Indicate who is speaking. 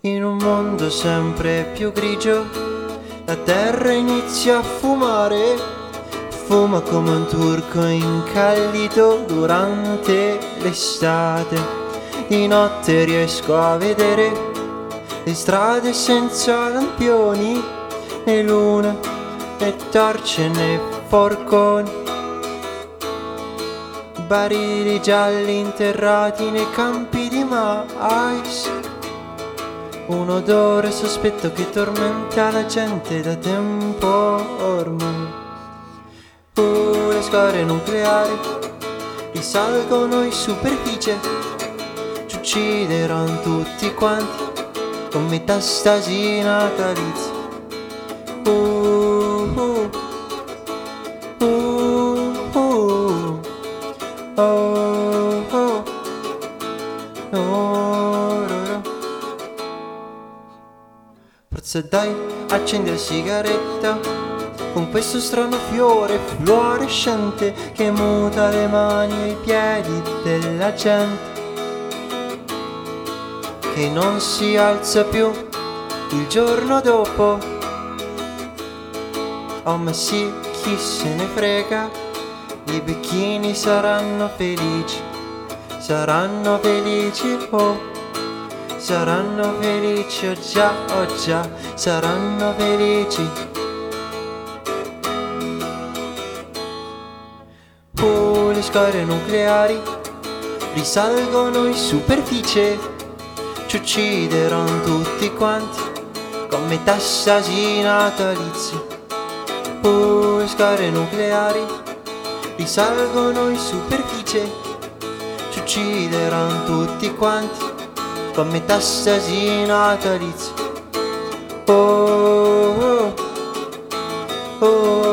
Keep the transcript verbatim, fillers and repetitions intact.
Speaker 1: In un mondo sempre più grigio, la terra inizia a fumare, fuma come un turco incallito durante l'estate. Di notte riesco a vedere le strade senza lampioni, né luna, né torce, né forconi. Barili gialli interrati nei campi di mais. Un odore sospetto che tormenta la gente da tempo ormai. Uh, le scorie nucleari risalgono in superficie, ci uccideranno tutti quanti con metastasi natalizie. Uh, uh, uh, uh, oh, oh, no, no, no. Forza dai, accendi la sigaretta con questo strano fiore fluorescente che muta le mani e i piedi della gente, che non si alza più il giorno dopo. Oh ma sì, chi se ne frega, i bicchini saranno felici, saranno felici, oh, saranno felici, oh già, oh già, saranno felici. Oh, le scorie nucleari risalgono in superficie, ci uccideranno tutti quanti con metastasi natalizie. Oh, le scorie nucleari risalgono in superficie, ci uccideranno tutti quanti con metastasi natalizie. Oh, oh, oh.